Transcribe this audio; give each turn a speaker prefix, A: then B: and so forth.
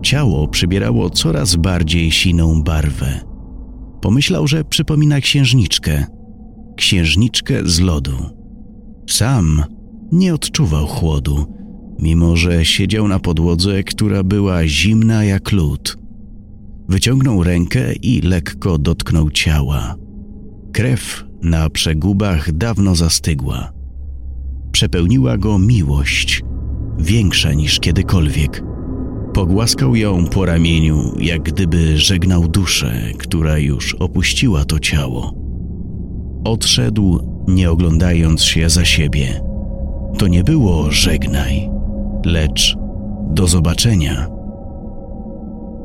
A: Ciało przybierało coraz bardziej siną barwę. Pomyślał, że przypomina księżniczkę z lodu. Sam nie odczuwał chłodu, mimo że siedział na podłodze, która była zimna jak lód. Wyciągnął rękę i lekko dotknął ciała. Krew na przegubach dawno zastygła. Przepełniła go miłość, większa niż kiedykolwiek. Pogłaskał ją po ramieniu, jak gdyby żegnał duszę, która już opuściła to ciało. Odszedł, nie oglądając się za siebie. To nie było żegnaj, lecz do zobaczenia.